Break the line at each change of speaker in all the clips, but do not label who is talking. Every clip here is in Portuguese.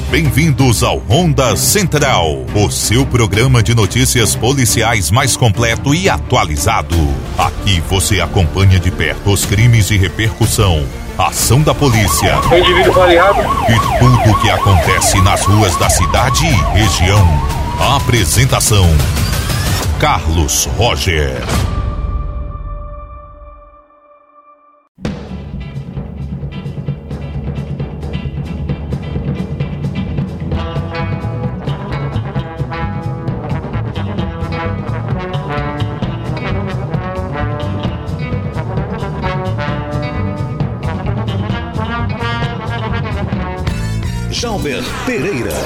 Bem-vindos ao Ronda Central, o seu programa de notícias policiais mais completo e atualizado. Aqui você acompanha de perto os crimes de repercussão, ação da polícia
indivíduo baleado
e tudo o que acontece nas ruas da cidade e região. A apresentação: Carlos Roger.
Pereira.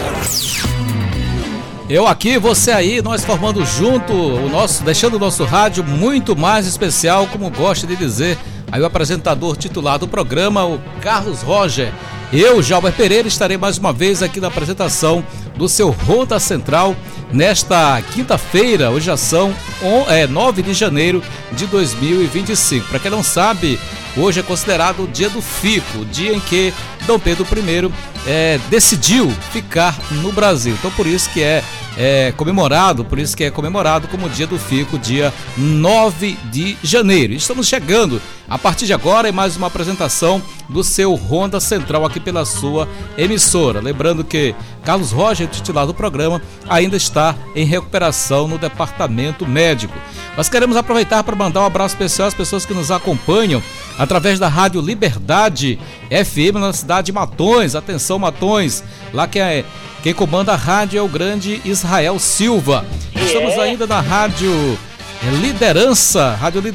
Eu aqui, você aí, nós formando junto deixando o nosso rádio muito mais especial, como gosta de dizer aí o apresentador titular do programa, o Carlos Roger. Eu, Jalber Pereira, estarei mais uma vez aqui na apresentação do seu Ronda Central nesta quinta-feira. Hoje já são 9 de janeiro de 2025. Para quem não sabe, hoje é considerado o dia do fico, o dia em que Dom Pedro I decidiu ficar no Brasil. Então por isso que é comemorado como o dia do fico, dia 9 de janeiro. Estamos chegando a partir de agora em mais uma apresentação do seu Ronda Central aqui pela sua emissora. Lembrando que Carlos Roger, titular do programa, ainda está em recuperação no departamento médico. Nós queremos aproveitar para mandar um abraço especial às pessoas que nos acompanham através da Rádio Liberdade FM na cidade de Matões. Atenção, Matões, lá quem comanda a rádio é o grande Israel Silva. Estamos ainda na Rádio Liderança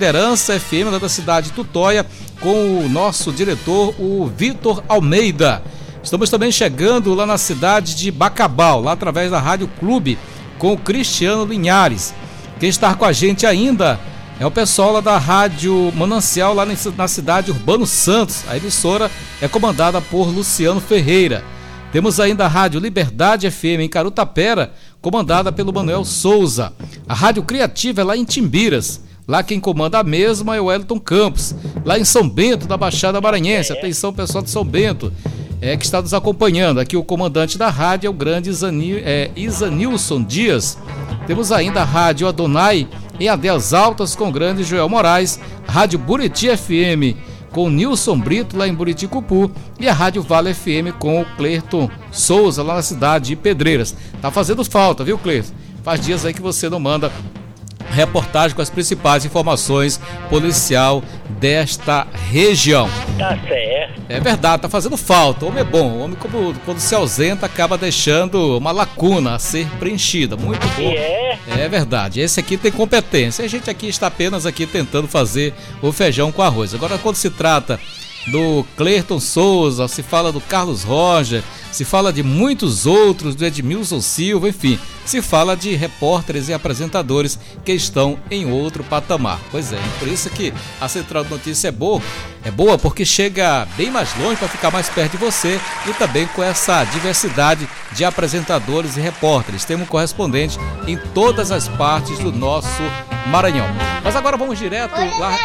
FM da cidade de Tutóia, com o nosso diretor, o Vitor Almeida. Estamos também chegando lá na cidade de Bacabal, lá através da Rádio Clube, com o Cristiano Linhares. Quem está com a gente ainda é o pessoal lá da Rádio Manancial, lá na cidade de Urbano Santos. A emissora é comandada por Luciano Ferreira. Temos ainda a Rádio Liberdade FM em Carutapera, comandada pelo Manuel Souza. A Rádio Criativa é lá em Timbiras. Lá quem comanda a mesma é o Wellington Campos. Lá em São Bento, da Baixada Maranhense. Atenção, pessoal de São Bento, que está nos acompanhando. Aqui o comandante da rádio é o grande Isanilson Dias. Temos ainda a Rádio Adonai em Adéas Altas com o grande Joel Moraes. A Rádio Buriti FM com o Nilson Brito lá em Buriticupu. E a Rádio Vale FM com o Clerton Souza lá na cidade de Pedreiras. Tá fazendo falta, viu, Clerton? Faz dias aí que você não manda reportagem com as principais informações policial desta região.
Tá certo.
É verdade, tá fazendo falta. O homem é bom. O homem, quando se ausenta, acaba deixando uma lacuna a ser preenchida. Muito bom. É verdade. Esse aqui tem competência. A gente aqui está apenas aqui tentando fazer o feijão com arroz. Agora, quando se trata do Clerton Souza, se fala do Carlos Roger, se fala de muitos outros, do Edmilson Silva, enfim, se fala de repórteres e apresentadores que estão em outro patamar. Pois é, por isso que a Central de Notícias é boa porque chega bem mais longe para ficar mais perto de você e também com essa diversidade de apresentadores e repórteres. Temos um correspondente em todas as partes do nosso Maranhão. Mas agora vamos direto lá.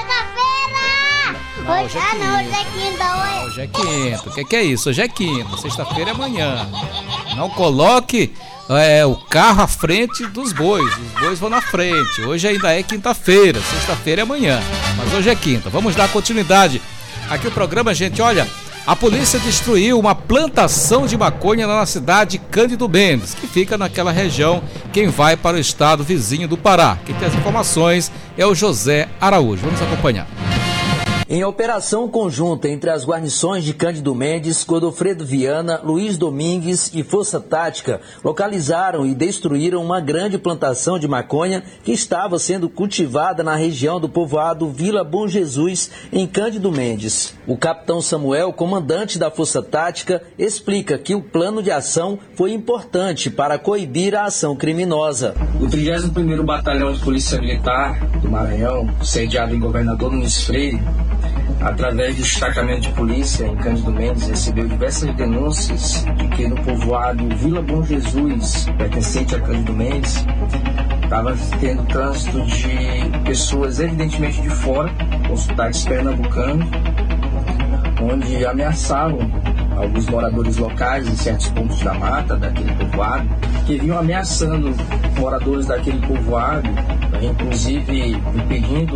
Hoje é quinta. Hoje é quinta. O que é isso? Hoje é quinta. Sexta-feira é amanhã. Não coloque o carro à frente dos bois. Os bois vão na frente. Hoje ainda é quinta-feira. Sexta-feira é amanhã. Mas hoje é quinta. Vamos dar continuidade aqui o programa, gente. Olha, a polícia destruiu uma plantação de maconha na cidade de Cândido Mendes, que fica naquela região. Quem vai para o estado vizinho do Pará. Quem tem as informações é o José Araújo. Vamos acompanhar.
Em operação conjunta entre as guarnições de Cândido Mendes, Godofredo Viana, Luiz Domingues e Força Tática, localizaram e destruíram uma grande plantação de maconha que estava sendo cultivada na região do povoado Vila Bom Jesus, em Cândido Mendes. O capitão Samuel, comandante da Força Tática, explica que o plano de ação foi importante para coibir a ação criminosa.
O 31º Batalhão de Polícia Militar do Maranhão, sediado em Governador Nunes Freire, através do destacamento de polícia em Cândido Mendes, recebeu diversas denúncias de que no povoado Vila Bom Jesus, pertencente a Cândido Mendes, estava tendo trânsito de pessoas evidentemente de fora, com sotaques pernambucanos, onde ameaçavam alguns moradores locais em certos pontos da mata, daquele povoado, que vinham ameaçando moradores daquele povoado, inclusive impedindo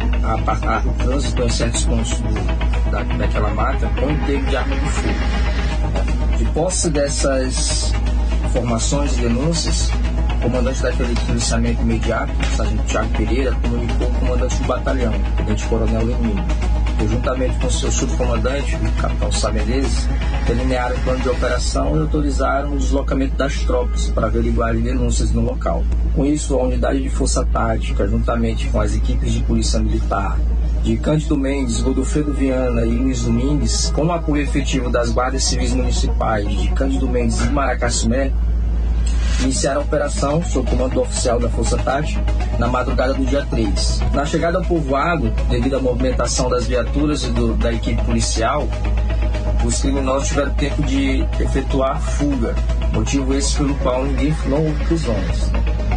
o trânsito em certos pontos daquela mata com emprego de arma de fogo. De posse dessas informações e denúncias, o comandante daquele policiamento imediato, o sargento Thiago Pereira, comunicou ao comandante do batalhão, o tenente coronel Lenino, que juntamente com o seu subcomandante, o capitão Sá Menezes, delinearam o plano de operação e autorizaram o deslocamento das tropas para averiguar denúncias no local. Com isso, a unidade de força tática, juntamente com as equipes de polícia militar, de Cândido Mendes, Godofredo Viana e Luiz Domingues, com o apoio efetivo das guardas civis municipais de Cândido Mendes e Maracassumé, iniciaram a operação sob comando do oficial da Força Tática na madrugada do dia 3. Na chegada ao povoado, devido à movimentação das viaturas e da equipe policial, os criminosos tiveram tempo de efetuar fuga, motivo esse pelo qual ninguém não houve prisões.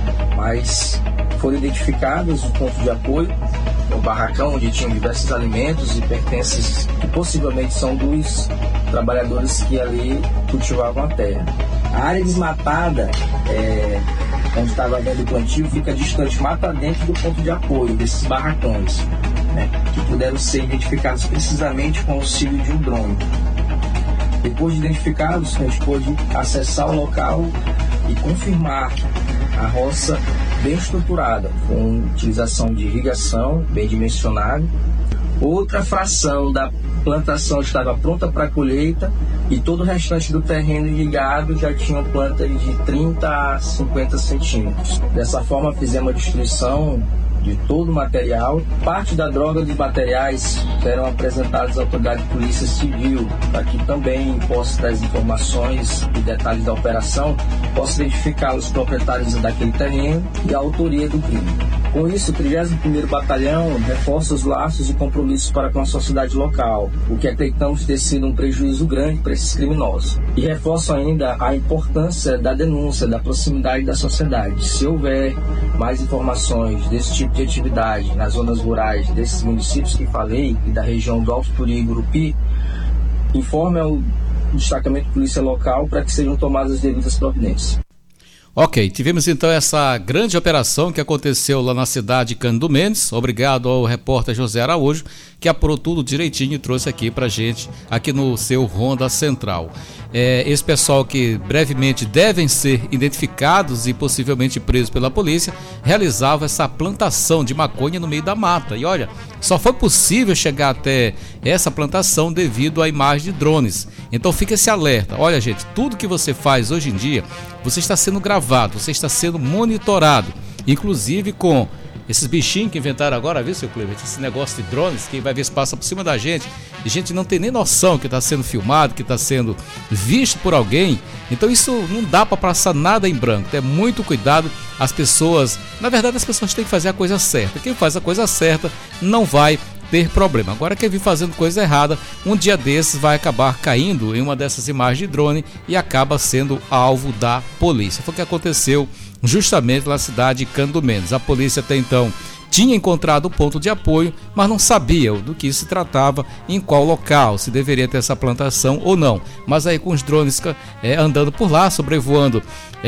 Mas foram identificados o ponto de apoio, o barracão onde tinham diversos alimentos e pertences que possivelmente são dos trabalhadores que ali cultivavam a terra. A área desmatada, onde estava havendo o plantio, fica distante, mata dentro do ponto de apoio desses barracões, que puderam ser identificados precisamente com o auxílio de um drone. Depois de identificados, a gente pôde acessar o local e confirmar a roça bem estruturada, com utilização de irrigação bem dimensionada. Outra fração da plantação estava pronta para colheita e todo o restante do terreno irrigado já tinha plantas de 30 a 50 centímetros. Dessa forma, fizemos a destruição de todo o material. Parte da droga dos materiais serão apresentados à autoridade de polícia civil, para que também, em posse das informações e detalhes da operação, possa identificar os proprietários daquele terreno e a autoria do crime. Com isso, o 31º Batalhão reforça os laços e compromissos para com a sociedade local, o que acreditamos ter sido um prejuízo grande para esses criminosos. E reforço ainda a importância da denúncia, da proximidade da sociedade. Se houver mais informações desse tipo de atividade nas zonas rurais desses municípios que falei e da região do Alto Turi e Gurupi, informe ao destacamento de polícia local para que sejam tomadas as devidas providências.
Ok, tivemos então essa grande operação que aconteceu lá na cidade de Cândido Mendes. Obrigado ao repórter José Araújo, que apurou tudo direitinho e trouxe aqui pra gente, aqui no seu Ronda Central. Esse pessoal que brevemente devem ser identificados e possivelmente presos pela polícia, realizava essa plantação de maconha no meio da mata. E olha, só foi possível chegar até essa plantação devido à imagem de drones. Então fica esse alerta. Olha, gente, tudo que você faz hoje em dia, você está sendo gravado, você está sendo monitorado, inclusive com esses bichinhos que inventaram agora, viu, seu Cleber? Esse negócio de drones que vai ver se passa por cima da gente e a gente não tem nem noção que está sendo filmado, que está sendo visto por alguém. Então isso não dá para passar nada em branco, tem muito cuidado. As pessoas, na verdade, as pessoas têm que fazer a coisa certa. Quem faz a coisa certa não vai ter problema. Agora, quem vir fazendo coisa errada, um dia desses vai acabar caindo em uma dessas imagens de drone e acaba sendo alvo da polícia. Foi o que aconteceu justamente na cidade de Cândido Mendes. A polícia até então tinha encontrado o ponto de apoio, mas não sabia do que se tratava, em qual local, se deveria ter essa plantação ou não. Mas aí com os drones andando por lá, sobrevoando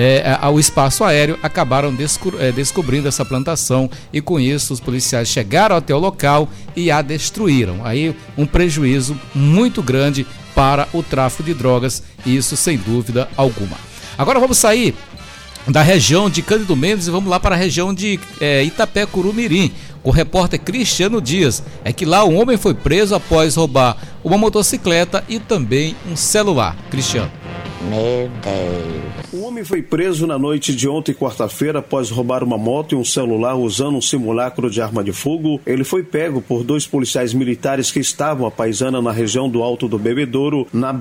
ao espaço aéreo, acabaram descobrindo essa plantação e com isso os policiais chegaram até o local e a destruíram. Aí um prejuízo muito grande para o tráfico de drogas, isso sem dúvida alguma. Agora vamos sair da região de Cândido Mendes e vamos lá para a região de Itapé-Curumirim, com o repórter Cristiano Dias. É que lá um homem foi preso após roubar uma motocicleta e também um celular. Cristiano.
Meu Deus.
Um homem foi preso na noite de ontem, quarta-feira, após roubar uma moto e um celular usando um simulacro de arma de fogo. Ele foi pego por 2 policiais militares que estavam à paisana na região do Alto do Bebedouro, na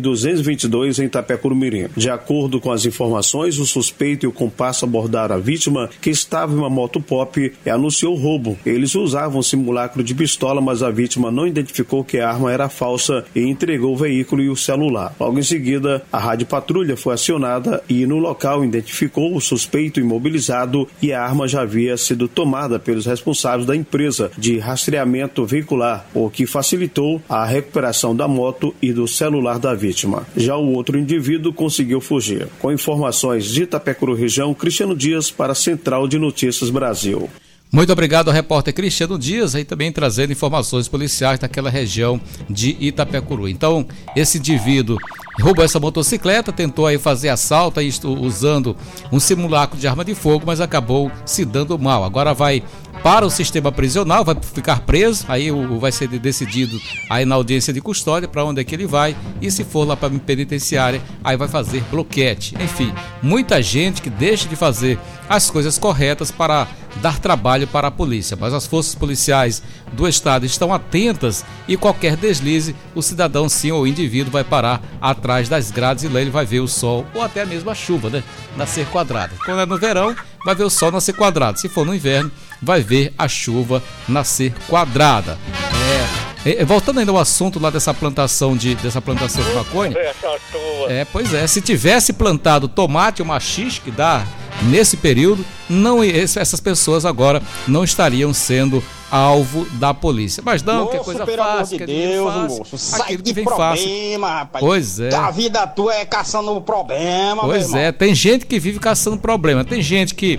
BR-222, em Itapé-Curumirim. De acordo com as informações, o suspeito e o comparsa abordaram a vítima, que estava em uma moto pop, e anunciou o roubo. Eles usavam um simulacro de pistola, mas a vítima não identificou que a arma era falsa e entregou o veículo e o celular. Logo em seguida, a rádio patrulha foi acionada e no local identificou o suspeito imobilizado e a arma já havia sido tomada pelos responsáveis da empresa de rastreamento veicular, o que facilitou a recuperação da moto e do celular da vítima. Já o outro indivíduo conseguiu fugir. Com informações de Itapecuru região, Cristiano Dias para a Central de Notícias Brasil.
Muito obrigado ao repórter Cristiano Dias, aí também trazendo informações policiais daquela região de Itapecuru. Então, esse indivíduo roubou essa motocicleta, tentou aí fazer assalto aí, usando um simulacro de arma de fogo, mas acabou se dando mal. Agora vai para o sistema prisional, vai ficar preso, aí vai ser decidido aí na audiência de custódia para onde é que ele vai, e se for lá para a penitenciária, aí vai fazer bloquete. Enfim, muita gente que deixa de fazer as coisas corretas para dar trabalho para a polícia, mas as forças policiais do estado estão atentas e qualquer deslize, o cidadão sim ou o indivíduo vai parar atrás das grades e lá ele vai ver o sol ou até mesmo a chuva, né, nascer quadrada. Quando é no verão, vai ver o sol nascer quadrado, se for no inverno, vai ver a chuva nascer quadrada. Voltando ainda ao assunto lá dessa plantação de maconha, pois é, se tivesse plantado tomate ou machixe, que dá nesse período, essas pessoas agora não estariam sendo alvo da polícia. Mas não, que é coisa fácil, que é dinheiro fácil, aquilo que vem fácil.
Rapaz.
Pois é.
A vida tua é caçando problema,
pois é, tem gente que vive caçando problema, tem gente que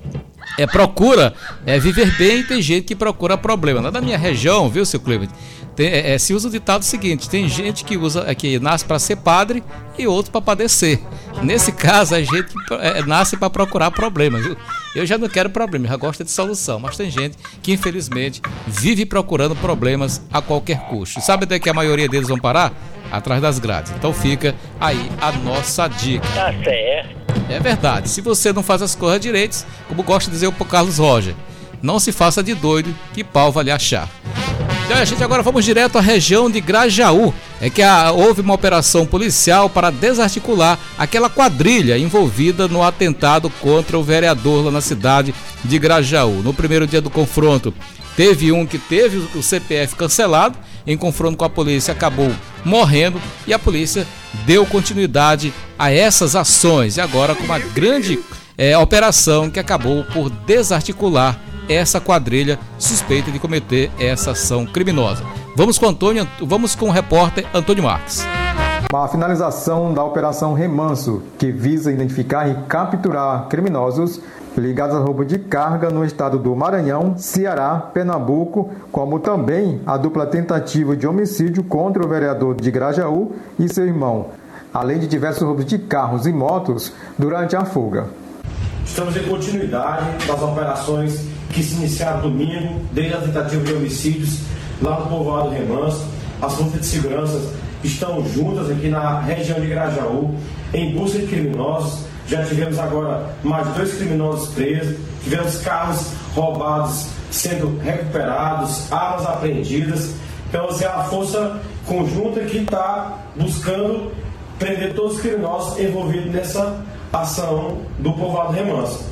procura viver bem e tem gente que procura problema. Lá na minha região, viu, seu Cleber, se usa o ditado seguinte: tem gente que nasce para ser padre e outro para padecer. Nesse caso, a gente nasce para procurar problemas, viu? Eu já não quero problema, já gosto de solução, mas tem gente que infelizmente vive procurando problemas a qualquer custo. E sabe onde é que a maioria deles vão parar? Atrás das grades. Então fica aí a nossa dica.
Tá certo.
É verdade, se você não faz as coisas direitas, como gosta de dizer o Carlos Roger, não se faça de doido que pau vai lhe achar. Então a gente agora vamos direto à região de Grajaú. Houve uma operação policial para desarticular aquela quadrilha envolvida no atentado contra o vereador lá na cidade de Grajaú. No primeiro dia do confronto, teve um que teve o CPF cancelado, em confronto com a polícia acabou morrendo e a polícia deu continuidade a essas ações. E agora com uma grande operação que acabou por desarticular essa quadrilha suspeita de cometer essa ação criminosa. Vamos com o repórter Antônio Marques.
A finalização da Operação Remanso, que visa identificar e capturar criminosos ligados a roubo de carga no estado do Maranhão, Ceará, Pernambuco, como também a dupla tentativa de homicídio contra o vereador de Grajaú e seu irmão, além de diversos roubos de carros e motos durante a fuga.
Estamos em continuidade das operações que se iniciaram domingo, desde a tentativa de homicídios lá no povoado Remanso. As forças de segurança estão juntas aqui na região de Grajaú em busca de criminosos. Já tivemos agora mais 2 criminosos presos, tivemos carros roubados sendo recuperados, armas apreendidas. Então, é a força conjunta que está buscando prender todos os criminosos envolvidos nessa ação do povoado Remanso.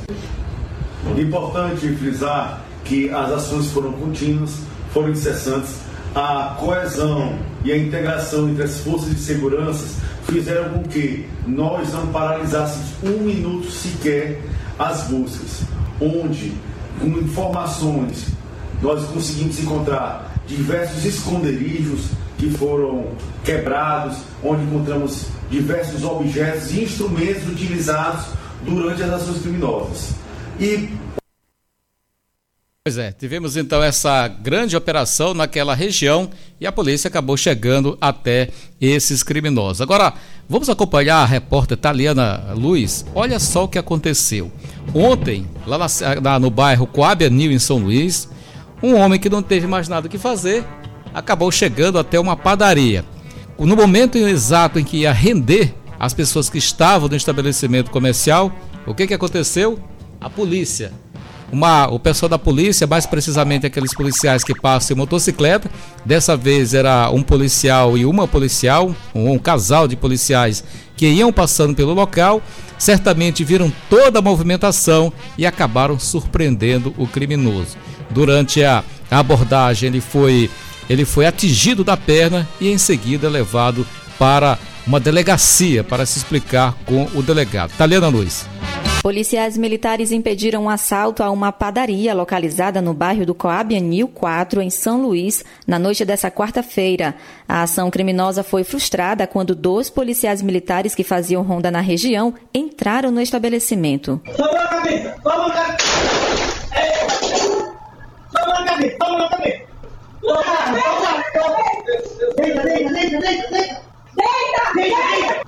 Importante frisar que as ações foram contínuas, foram incessantes. A coesão e a integração entre as forças de segurança fizeram com que nós não paralisássemos um minuto sequer as buscas, onde, com informações, nós conseguimos encontrar diversos esconderijos que foram quebrados, onde encontramos diversos objetos e instrumentos utilizados durante as ações criminosas.
Pois é, tivemos então essa grande operação naquela região e a polícia acabou chegando até esses criminosos. Agora, vamos acompanhar a repórter Taliana Luiz. Olha só o que aconteceu. Ontem, lá no bairro Coab Anil, em São Luís, um homem que não teve mais nada o que fazer, acabou chegando até uma padaria. No momento exato em que ia render as pessoas que estavam no estabelecimento comercial, o que aconteceu? A polícia. O pessoal da polícia, mais precisamente aqueles policiais que passam em motocicleta, dessa vez era um policial e uma policial, um casal de policiais que iam passando pelo local, certamente viram toda a movimentação e acabaram surpreendendo o criminoso. Durante a abordagem ele foi atingido da perna e em seguida levado para uma delegacia para se explicar com o delegado. Taliana Luiz.
Policiais militares impediram um assalto a uma padaria localizada no bairro do Coab Anil 4, em São Luís, na noite dessa quarta-feira. A ação criminosa foi frustrada quando 2 policiais militares que faziam ronda na região entraram no estabelecimento.
Toma na cabeça! Toma na cabeça! Toma na cabeça! Toma na cabeça! Deita! Deita! Deita! Deita! Deita! Deita!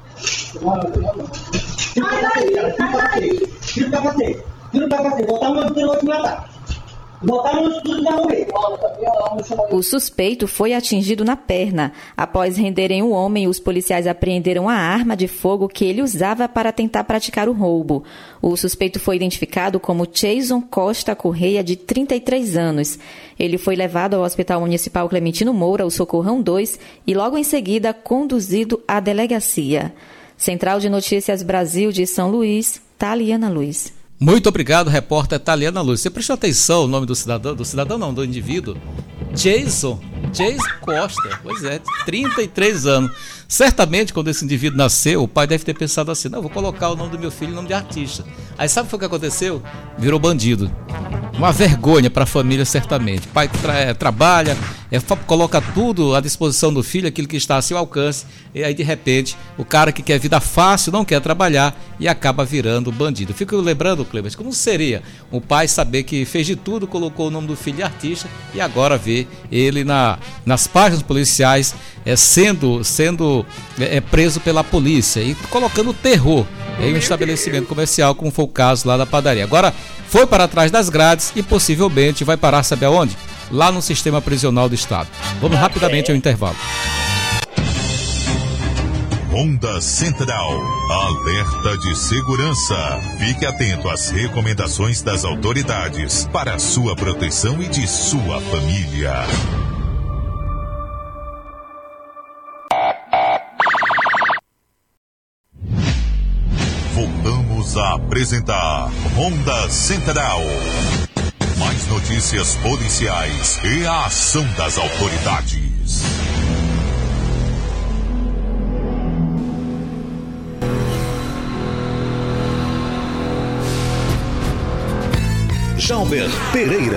Sai daí! Tira o capacete! Tira o capacete! Botar a mão no outro matar! Botar a mão no tudo e morrer!
O suspeito foi atingido na perna. Após renderem o homem, os policiais apreenderam a arma de fogo que ele usava para tentar praticar o roubo. O suspeito foi identificado como Jason Costa Correia, de 33 anos. Ele foi levado ao Hospital Municipal Clementino Moura, o Socorrão 2, e logo em seguida conduzido à delegacia. Central de Notícias Brasil de São Luís, Taliana Luiz.
Muito obrigado, repórter Taliana Luiz. Você prestou atenção no nome do indivíduo? Jason Costa, pois é, 33 anos. Certamente, quando esse indivíduo nasceu, o pai deve ter pensado assim, não, vou colocar o nome do meu filho em nome de artista. Aí sabe o que aconteceu? Virou bandido. Uma vergonha para a família, certamente. O pai trabalha, coloca tudo à disposição do filho, aquilo que está a seu alcance, e aí de repente o cara que quer vida fácil não quer trabalhar e acaba virando bandido. Fico lembrando, Cleber, como seria o pai saber que fez de tudo, colocou o nome do filho de artista e agora vê ele nas páginas policiais sendo preso pela polícia e colocando terror em um estabelecimento comercial, como foi o caso lá da padaria. Agora foi para trás das grades e possivelmente vai parar, sabe aonde? Lá no sistema prisional do estado. Vamos rapidamente ao intervalo.
Ronda Central, alerta de segurança. Fique atento às recomendações das autoridades para a sua proteção e de sua família. Voltamos a apresentar Ronda Central. Mais notícias policiais e a ação das autoridades.
Jalber Pereira.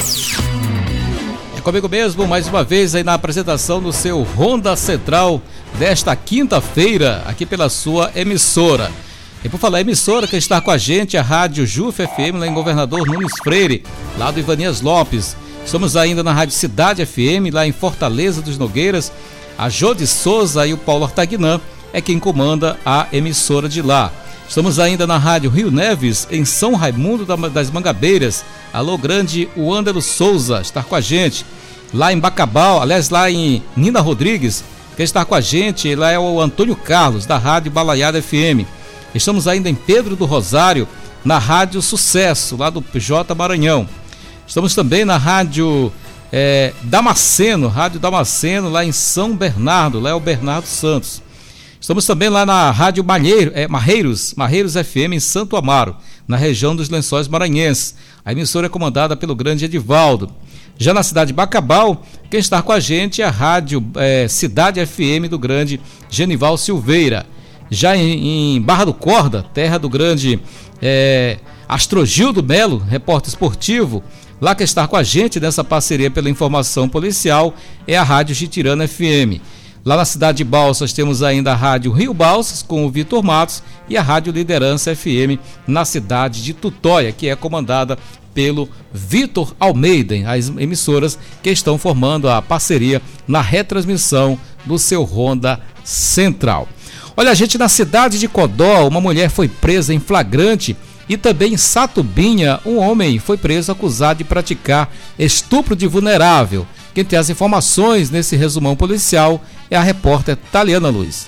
É comigo mesmo, mais uma vez aí na apresentação do seu Ronda Central desta quinta-feira, aqui pela sua emissora. E por falar emissora, quem está com a gente é a Rádio Juf FM, lá em Governador Nunes Freire, lá do Ivanias Lopes. Estamos ainda na Rádio Cidade FM, lá em Fortaleza dos Nogueiras. A Jode Souza e o Paulo Artagnã é quem comanda a emissora de lá. Estamos ainda na Rádio Rio Neves, em São Raimundo das Mangabeiras. Alô grande, o Ândalo Souza está com a gente. Lá em Bacabal, aliás, lá em Nina Rodrigues, quem está com a gente lá é o Antônio Carlos, da Rádio Balaiada FM. Estamos ainda em Pedro do Rosário, na Rádio Sucesso, lá do PJ Maranhão. Estamos também na Rádio Damasceno, Rádio Damasceno, lá em São Bernardo, lá é o Bernardo Santos. Estamos também lá na Rádio Marreiros FM, em Santo Amaro, na região dos Lençóis Maranhenses. A emissora é comandada pelo grande Edivaldo. Já na cidade de Bacabal, quem está com a gente é a Rádio Cidade FM do grande Genival Silveira. Já em Barra do Corda, terra do grande Astrogildo Melo, repórter esportivo, lá que está com a gente nessa parceria pela informação policial é a Rádio Gitirana FM. Lá na cidade de Balsas temos ainda a Rádio Rio Balsas com o Vitor Matos e a Rádio Liderança FM na cidade de Tutóia, que é comandada pelo Vitor Almeida, as emissoras que estão formando a parceria na retransmissão do seu Ronda Central. Olha, gente, na cidade de Codó, uma mulher foi presa em flagrante e também em Satubinha, um homem foi preso acusado de praticar estupro de vulnerável. Quem tem as informações nesse resumão policial é a repórter Taliana Luiz.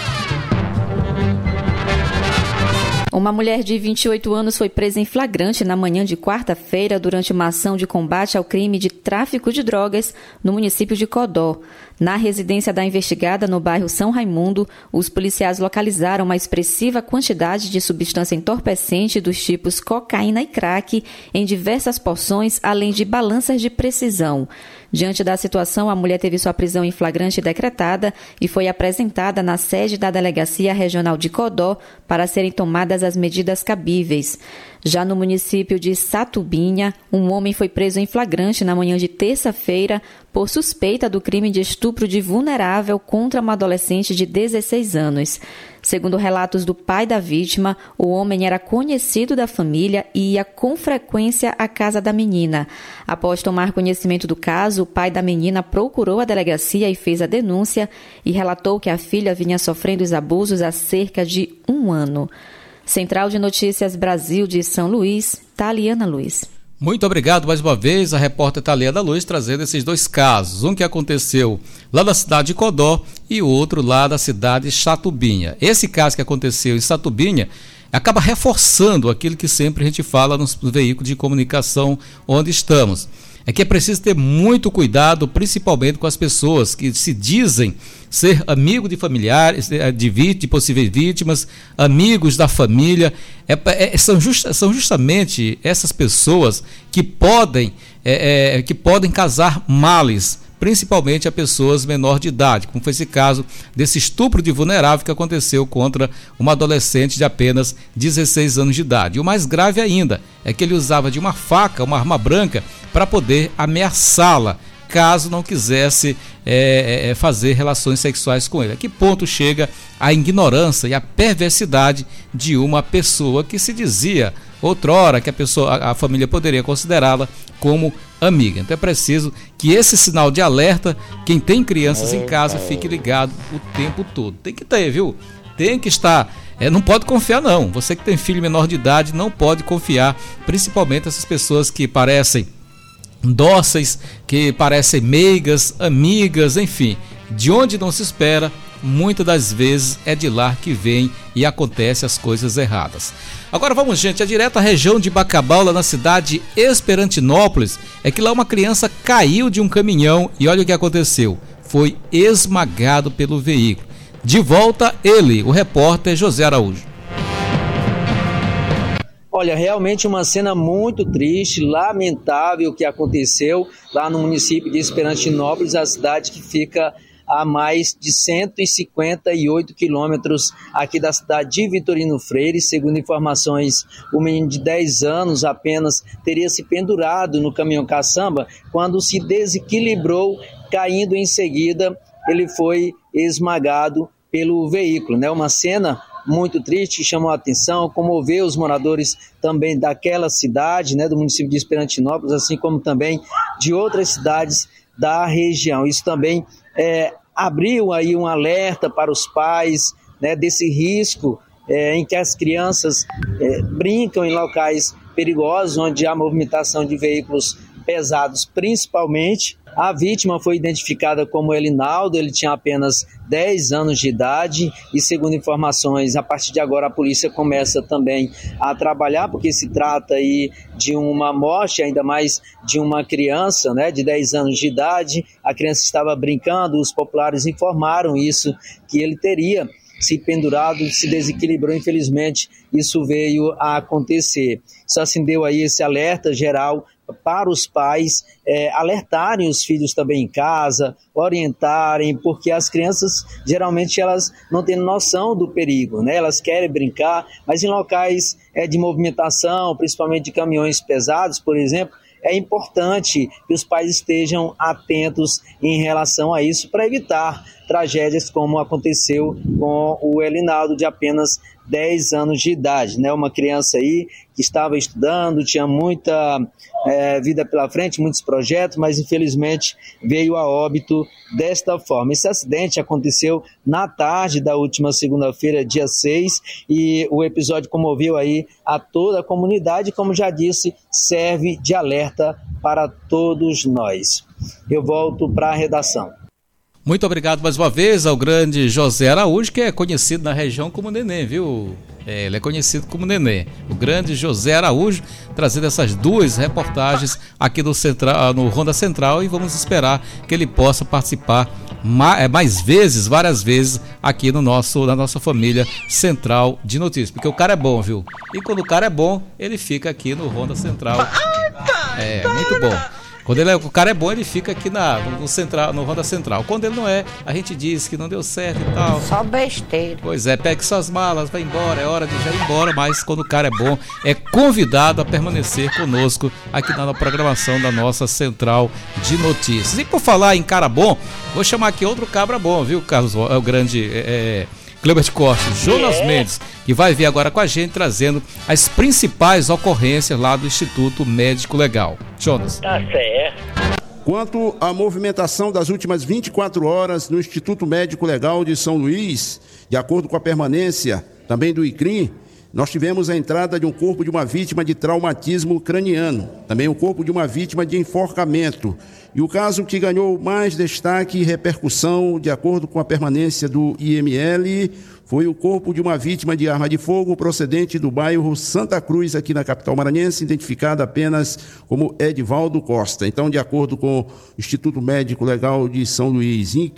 Uma mulher de 28 anos foi presa em flagrante na manhã de quarta-feira durante uma ação de combate ao crime de tráfico de drogas no município de Codó. Na residência da investigada, no bairro São Raimundo, os policiais localizaram uma expressiva quantidade de substância entorpecente dos tipos cocaína e crack em diversas porções, além de balanças de precisão. Diante da situação, a mulher teve sua prisão em flagrante decretada e foi apresentada na sede da Delegacia Regional de Codó para serem tomadas as medidas cabíveis. Já no município de Satubinha, um homem foi preso em flagrante na manhã de terça-feira por suspeita do crime de estupro de vulnerável contra uma adolescente de 16 anos. Segundo relatos do pai da vítima, o homem era conhecido da família e ia com frequência à casa da menina. Após tomar conhecimento do caso, o pai da menina procurou a delegacia e fez a denúncia e relatou que a filha vinha sofrendo os abusos há cerca de 1 ano. Central de Notícias Brasil de São Luís, Taliana Luiz.
Muito obrigado mais uma vez a repórter Taliana Luiz trazendo esses 2 casos, um que aconteceu lá na cidade de Codó e o outro lá da cidade de Satubinha. Esse caso que aconteceu em Satubinha acaba reforçando aquilo que sempre a gente fala nos veículos de comunicação onde estamos. É que é preciso ter muito cuidado, principalmente com as pessoas que se dizem ser amigo de familiares, de possíveis vítimas, amigos da família. São justamente essas pessoas que podem causar males, principalmente a pessoas menor de idade, como foi esse caso desse estupro de vulnerável que aconteceu contra uma adolescente de apenas 16 anos de idade. E o mais grave ainda é que ele usava de uma faca, uma arma branca, para poder ameaçá-la, caso não quisesse fazer relações sexuais com ele. A que ponto chega a ignorância e a perversidade de uma pessoa que se dizia outrora que a família poderia considerá-la como amiga. Então é preciso que esse sinal de alerta, quem tem crianças em casa, fique ligado o tempo todo. Tem que ter, viu? Tem que estar. Não pode confiar, não. Você que tem filho menor de idade não pode confiar, principalmente essas pessoas que parecem dóceis, que parecem meigas, amigas, enfim, de onde não se espera, muitas das vezes é de lá que vem e acontecem as coisas erradas. Agora vamos, gente, a direta região de Bacabal, lá na cidade de Esperantinópolis, é que lá uma criança caiu de um caminhão e olha o que aconteceu, foi esmagado pelo veículo. De volta ele, o repórter José Araújo.
Olha, realmente uma cena muito triste, lamentável que aconteceu lá no município de Esperantinópolis, a cidade que fica a mais de 158 quilômetros aqui da cidade de Vitorino Freire. Segundo informações, o menino de 10 anos apenas teria se pendurado no caminhão caçamba quando se desequilibrou, caindo em seguida, ele foi esmagado pelo veículo, né? Uma cena muito triste, chamou a atenção, comoveu os moradores também daquela cidade, né, do município de Esperantinópolis, assim como também de outras cidades da região. Isso também abriu aí um alerta para os pais, né, desse risco em que as crianças brincam em locais perigosos, onde há movimentação de veículos pesados principalmente. A vítima foi identificada como Elinaldo, ele tinha apenas 10 anos de idade e, segundo informações, a partir de agora a polícia começa também a trabalhar, porque se trata aí de uma morte, ainda mais de uma criança, né, de 10 anos de idade. A criança estava brincando, os populares informaram isso, que ele teria se pendurado, se desequilibrou, infelizmente isso veio a acontecer. Isso acendeu aí esse alerta geral para os pais alertarem os filhos também em casa, orientarem, porque as crianças geralmente elas não têm noção do perigo, né? Elas querem brincar, mas em locais de movimentação, principalmente de caminhões pesados, por exemplo, é importante que os pais estejam atentos em relação a isso para evitar tragédias como aconteceu com o Elinaldo, de apenas 10 anos de idade, né? Uma criança aí que estava estudando, tinha muita vida pela frente, muitos projetos, mas infelizmente veio a óbito desta forma. Esse acidente aconteceu na tarde da última segunda-feira, dia 6, e o episódio comoveu aí a toda a comunidade, como já disse, serve de alerta para todos nós. Eu volto para a redação.
Muito obrigado mais uma vez ao grande José Araújo, que é conhecido na região como Neném, viu? Ele é conhecido como Neném. O grande José Araújo, trazendo essas 2 reportagens aqui no Ronda Central, e vamos esperar que ele possa participar mais vezes, várias vezes, aqui na nossa família Central de Notícias. Porque o cara é bom, viu? E quando o cara é bom, ele fica aqui no Ronda Central. É, muito bom. Quando o cara é bom, ele fica aqui no Ronda Central. Quando ele não é, a gente diz que não deu certo e tal.
Só besteira.
Pois é, pegue suas malas, vai embora, é hora de já ir embora. Mas quando o cara é bom, é convidado a permanecer conosco aqui na programação da nossa Central de Notícias. E por falar em cara bom, vou chamar aqui outro cabra bom, viu, Carlos? É o grande... Cleber Costa, Jonas Mendes, que vai vir agora com a gente trazendo as principais ocorrências lá do Instituto Médico Legal. Jonas.
Tá certo.
Quanto à movimentação das últimas 24 horas no Instituto Médico Legal de São Luís, de acordo com a permanência também do ICRIM, nós tivemos a entrada de um corpo de uma vítima de traumatismo craniano, também o corpo de uma vítima de enforcamento. E o caso que ganhou mais destaque e repercussão, de acordo com a permanência do IML, foi o corpo de uma vítima de arma de fogo procedente do bairro Santa Cruz, aqui na capital maranhense, identificada apenas como Edivaldo Costa. Então, de acordo com o Instituto Médico Legal de São Luís e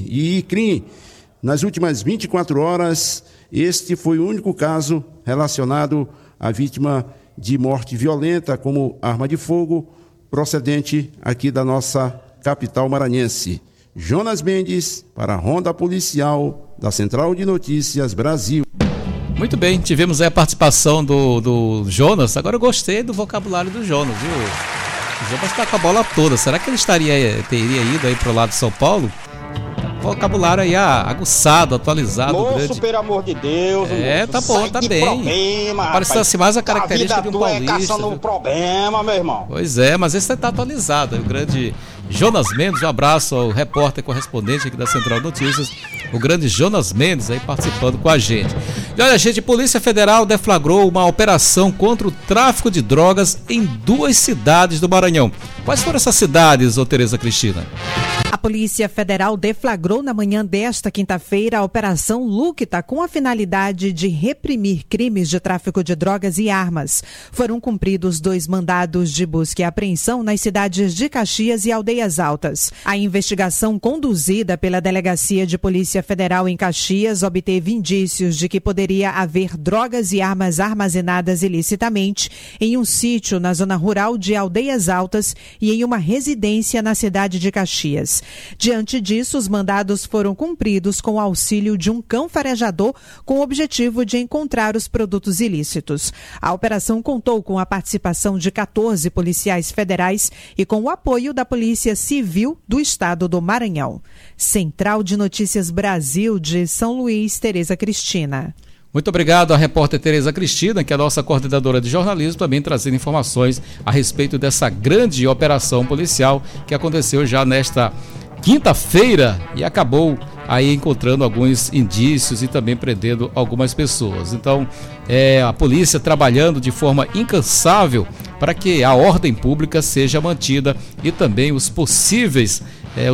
ICRIM, nas últimas 24 horas, este foi o único caso relacionado à vítima de morte violenta como arma de fogo, procedente aqui da nossa capital maranhense. Jonas Mendes, para a Ronda Policial da Central de Notícias Brasil.
Muito bem, tivemos aí a participação do Jonas. Agora eu gostei do vocabulário do Jonas, viu? O Jonas está com a bola toda. Será que ele teria ido aí para o lado de São Paulo? Vocabulário aí aguçado, atualizado.
Moço,
grande.
pelo amor de Deus.
Tá bom, tá bem.
Problema,
parece assim mais a característica de um paulista.
É caçando problema, meu irmão.
Pois é, mas esse tá atualizado. O grande Jonas Mendes, um abraço ao repórter correspondente aqui da Central Notícias, o grande Jonas Mendes aí participando com a gente. E olha, gente, a Polícia Federal deflagrou uma operação contra o tráfico de drogas em 2 cidades do Maranhão. Quais foram essas cidades, ô Tereza Cristina?
A Polícia Federal deflagrou na manhã desta quinta-feira a Operação Luquita com a finalidade de reprimir crimes de tráfico de drogas e armas. Foram cumpridos 2 mandados de busca e apreensão nas cidades de Caxias e Aldeias Altas. A investigação conduzida pela Delegacia de Polícia Federal em Caxias obteve indícios de que poderia haver drogas e armas armazenadas ilicitamente em um sítio na zona rural de Aldeias Altas e em uma residência na cidade de Caxias. Diante disso, os mandados foram cumpridos com o auxílio de um cão farejador com o objetivo de encontrar os produtos ilícitos. A operação contou com a participação de 14 policiais federais e com o apoio da Polícia Civil do Estado do Maranhão. Central de Notícias Brasil de São Luís, Tereza Cristina.
Muito obrigado à repórter Tereza Cristina, que é a nossa coordenadora de jornalismo, também trazendo informações a respeito dessa grande operação policial que aconteceu já nesta quinta-feira e acabou aí encontrando alguns indícios e também prendendo algumas pessoas. Então, a polícia trabalhando de forma incansável para que a ordem pública seja mantida e também os possíveis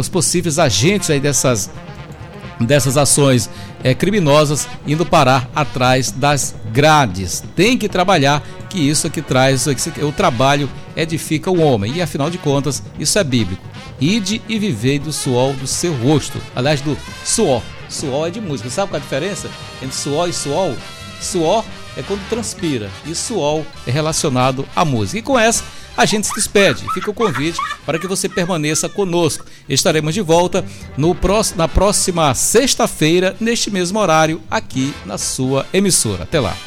agentes aí dessas ações criminosas indo parar atrás das grades. Tem que trabalhar, que isso que traz, o trabalho edifica o homem, e afinal de contas isso é bíblico. Ide e vivei do suor do seu rosto. Aliás, do suor. Suor é de música. Sabe qual é a diferença entre suor e suor? Suor é quando transpira e suor é relacionado à música. E com essa a gente se despede. Fica o convite para que você permaneça conosco. Estaremos de volta na próxima sexta-feira, neste mesmo horário, aqui na sua emissora. Até lá.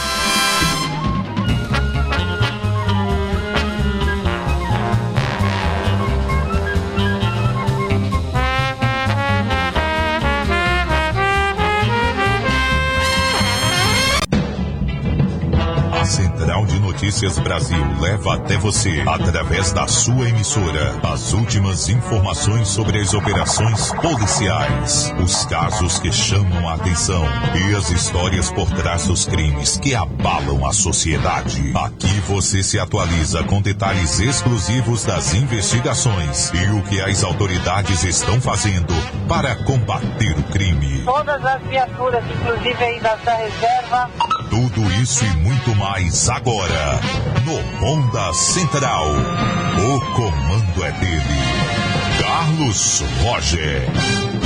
Central de Notícias Brasil leva até você, através da sua emissora, as últimas informações sobre as operações policiais, os casos que chamam a atenção e as histórias por trás dos crimes que abalam a sociedade. Aqui você se atualiza com detalhes exclusivos das investigações e o que as autoridades estão fazendo para combater o crime.
Todas as viaturas, inclusive aí da reserva.
Tudo isso e muito mais agora no Ronda Central. O comando é dele, Carlos Roger.